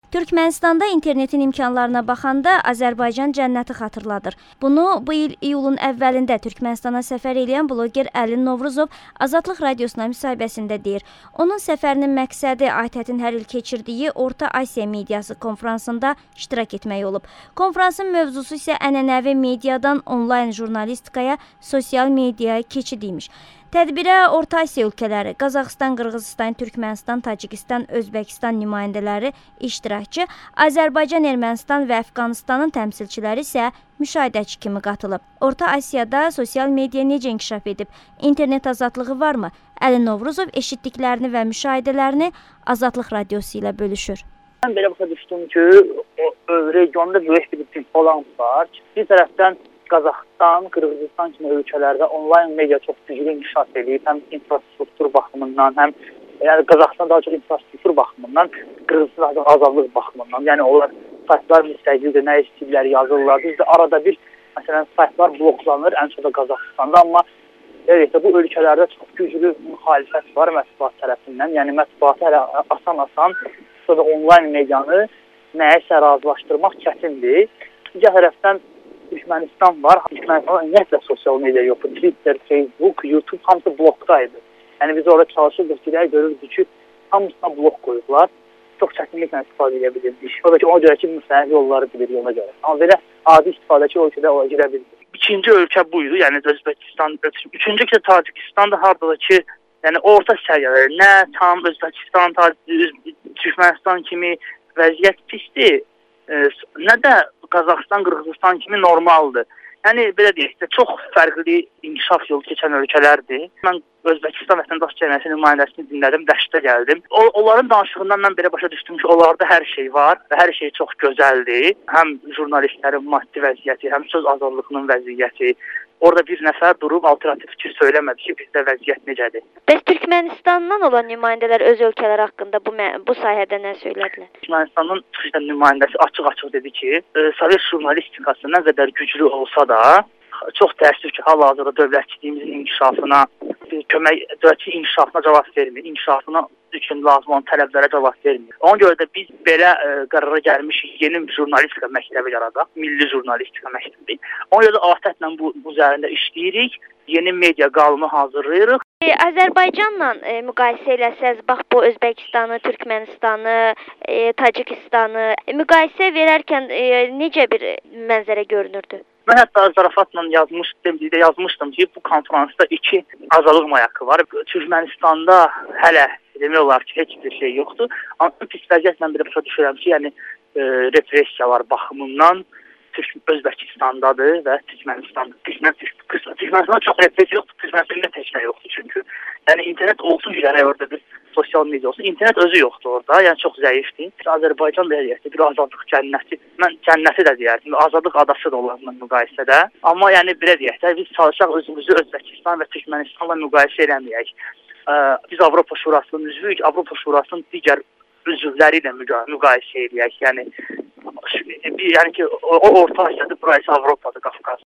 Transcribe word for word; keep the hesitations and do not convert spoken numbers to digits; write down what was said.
Türkmenistanda internetin imkanlarına baxanda Azərbaycan cənnəti xatırladır. Bunu bu il iyulun əvvəlində Türkmenistana səfər edən bloger Əlin Novruzov Azadlıq Radiosuna müsahibəsində deyir. Onun səfərinin məqsədi ATƏT-in hər il keçirdiyi Orta Asiya mediası konfransında iştirak etmək olub. Konfransın mövzusu isə ənənəvi mediadan onlayn jurnalistikaya, sosial mediaya keçid imiş. Tədbirə Orta Asiya ölkələri, Qazaxıstan, Qırğızistan, Türkmenistan, Tacikistan, Özbəkistan nümayəndələri iştirakçı, Azərbaycan, Ermənistan və Əfqanistanın təmsilçiləri isə müşahidəçi kimi qatılıb. Orta Asiyada sosial media necə inkişaf edib? İnternet azadlığı varmı? Əlin Novruzov eşitdiklərini və müşahidələrini Azadlıq Radiosu ilə bölüşür. Mən belə başa düşdüm ki, o regionda böyük bir pinpolan var. Bir tərəfdən Qazaxıstan, Qırğızistan kimi ölkələrdə onlayn media çox güclü inkişaf edib, həm infrastruktur baxımından, həm yəni Qazaxıstan daha çox infrastruktur baxımından, Qırğızistan daha çox azadlıq baxımından. Yəni onlar saytlar müstəqildir, nə istəyirlər yazırlar. Bizdə arada bir məsələn saytlar bloklanır, ən çox da Qazaxıstanda, amma evet, bu ölkələrdə çox güclü müxalifət var mətbuat tərəfindən. Yəni mətbuatı hələ asan-asan sonra onlayn medianı nəyəsə razılaşdırmaq çətindir. Digər tərəfdən Türkmenistan var. Türkmenistan'da ümumiyyətlə sosial media yoxdur. Twitter, Facebook, YouTube hamısı blokdaydı. Yəni biz orada çalışırdıq ki, görürdük ki, hamısına blok qoyublar. Çox çətinliklə istifadə edə bilirdik. O da ki, ona görə ki, müstəqil yolları bilir yola görə. Amma belə adi istifadəçi ölkədə ola girə bildik. İkinci ölkə buydu, yəni Özbəkistan. Üçüncü ki, Tacikistan da harada ki, yəni orta səviyyələr. Nə tam Özbəkistan, Türkmenistan kimi vəziyyət pisdir, nə də Qazaxıstan, Qırğızistan kimi normaldır. Yəni, belə deyək də, çox fərqli inkişaf yolu keçən ölkələrdir. Mən Özbəkistan vətəndaş cəmiyyəti nümayəndəsini dinlədim, dəşdə gəldim. O, onların danışığından mən belə başa düşdüm ki, onlarda hər şey var və hər şey çox gözəldir. Həm jurnalistlərin maddi vəziyyəti, həm söz azadlığının vəziyyəti. Orada bir nəfər durub alternativ fikir söyləmədi ki, bizdə vəziyyət necədir. Bəs Türkmenistandan olan nümayəndələr öz ölkələri haqqında bu, bu sayədə nə söylədilər? Türkmenistanın çıxışdan nümayəndəsi açıq-açıq dedi ki, e, Sovet jurnalistikası nə qədər güclü olsa da, çox təəssüf ki, hal-hazırda dövlətçiliyimizin inkişafına, kömək, dövlətçilik inkişafına cavab vermir, inkişafına üçün lazım olan tələblərə cavab vermir. Ona görə də biz belə ə, qərara gəlmişik, yeni jurnalistika məktəbi yaradaq, milli jurnalistika məktəbi. Ona görə də ATƏT-lə bu, bu üzərində işləyirik, yeni media qalını hazırlayırıq. E, Azərbaycanla e, müqayisə eləsəz, bax bu Özbəkistanı, Türkmenistanı, e, Tacikistanı e, müqayisə verərkən e, necə bir mənzərə görünürdü? Mən hətta zarafatla yazmışdım, yazmışdım ki, bu konferansda iki azadlıq mayakı var. Türkmenistanda hələ demək olar ki, heç bir şey yoxdur. Amma pis vəziyyətlə bir başa düşürəm ki, yəni e, repressiyalar baxımından Özbəkistandadır və Türkmenistanda. Türkmenistanda çox repressiya yoxdur, Türkmenistanda heç nə yoxdur çünki. Yəni internet olsun ki, yəni orada bir sosial media olsun. İnternet özü yoxdur orada, yəni çox zəifdir. Azərbaycan da deyək, bir azadlıq cənnəti, mən cənnəti də deyərdim, azadlıq adası da olarla müqayisədə. Amma yəni belə deyək də, biz çalışaq özümüzü Özbəkistan və Türkmenistanla müqayisə eləməyək. Biz Avropa Şurasının üzvüyük, Avropa Şurasının digər üzvləri ilə müqayisə eləyək. Yəni, yəni ki, o Orta Asiyada, burası Avropadır, Qafqaz.